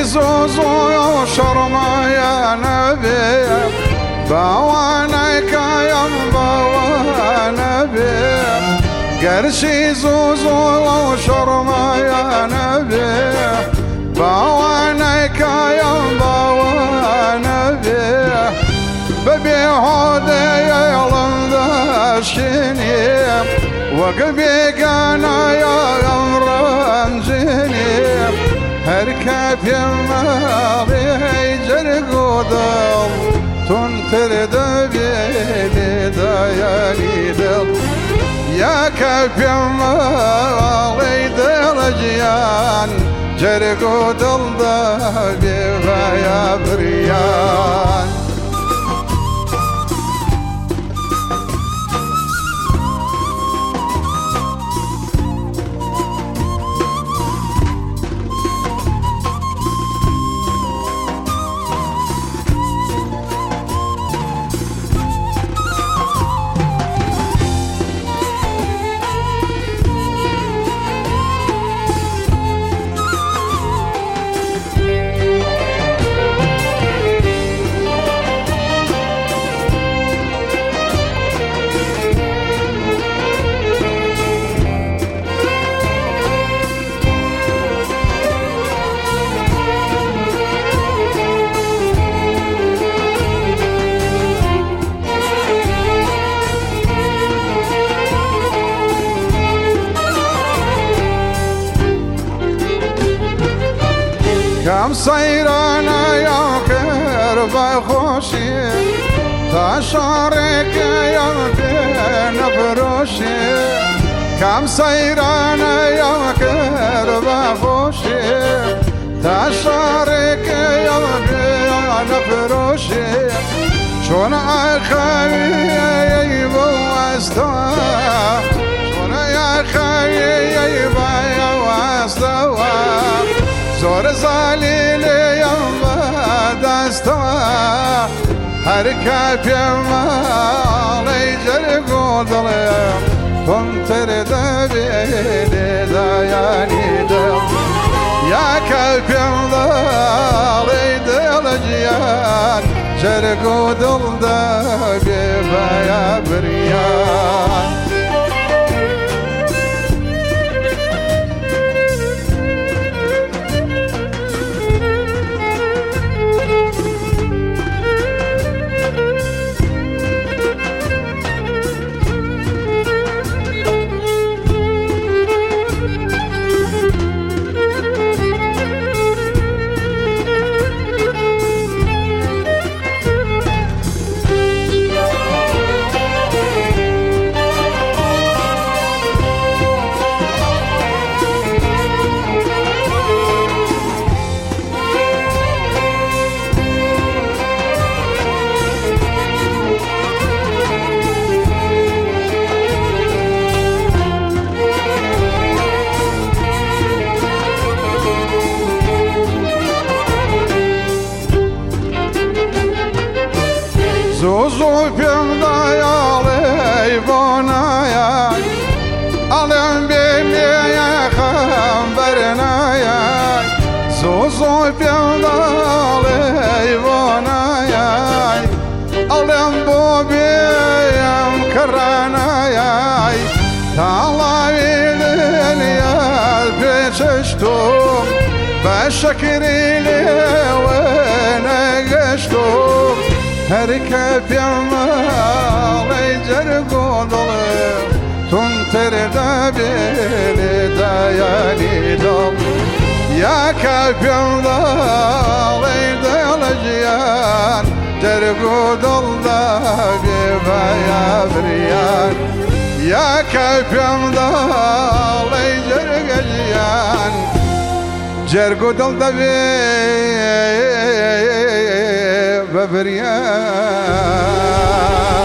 زوزو شرما يا نبي باوانك يا باوانبي قرشي زوزو شرما يا نبي باوانك يا باوانبي ببي هودي يلم داشكني وقلبي كان يا رمزني هركب يمالي جرقودل تنتر دبيلي دايالي دل يا كب يمالي دلجيان جرقودل دبيبا يا بريان كم سيرانا يا كرب خوشي تشارك يا بين فروشي كم سيرانا يا كرب خوشي تشارك يا بين فروشي شون أخوي يبوستا شون يا أخوي يبوستا زور زاليل يوم دستا هركب يمالي جرقودل تنتر دبيلي داياني دل يا كب يمالي دلجيان جرقودل دبيبا يا بريان زوزو بيمدا يا ليبونا يا ألم بيمي يا خبرنا يا زوزو بيمدا ليبونا يا ألم بوبي يا مكرنا يا تعالى يا بيشتو بشكري لي وانا قشتو هركب يمالي جرقودل تنتر دبيلي دايالي دل يا كب يمالي دلجيان جرقودل دبيبا يا بريان يا كب يمالي جرقجيان جرقودل دبيبا بريان